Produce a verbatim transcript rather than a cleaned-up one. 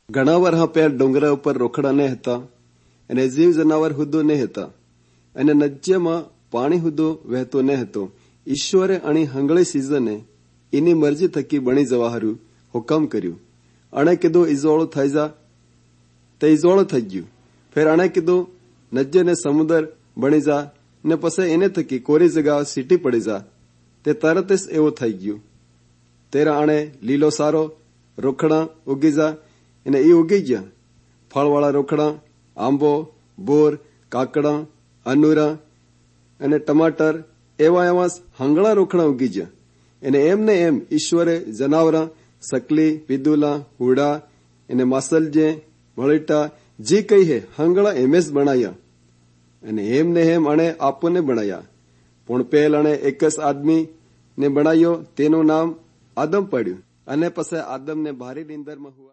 ઘણા વર્ષ પહેલા ડુંગરા ઉપર રોખડા નહીં હતા અને જીવ જનાવર હુદ્દો નહીં હતા અને નજ્યમાં પાણી હુદ્દો વહેતો નહીં હતો. ઈશ્વરે અણી હંગળી સીઝને એની મરજી થકી બની જવા હારું હુકમ કર્યું. અણે કીધું ઈજોળું થઈ જા તે ઈજોળું થઈ ગયું. ફેર અણે કીધું નજ્ય ને સમુદર બની જા ને પછી એને થકી કોરી જગા સીટી પડી જા તે તરત જ એવું થઈ ગયું. તેરા અણે લીલો સારો રોખડા ઉગી જા અને એ ઉગી ગયા. ફળવાળા રોખડા આંબો, બોર, કાકડા, અનુરા અને ટમાટર એવા એવા હંગળા રોખડા ઉગી ગયા. અને એમ ને એમ ઈશ્વરે જનાવરા સકલી, વિદુલા, હુડા અને માસલજે, મળીટા જે કઈ હે હંગળા એમ જ બનાયા. અને એમ ને એમ અણે આપોને બનાયા. પણ પહેલ અણે એક જ આદમી ને બનાવ્યો તેનું નામ આદમ પડ્યું અને પછી આદમને ભારી નીંદરમાં હુआ.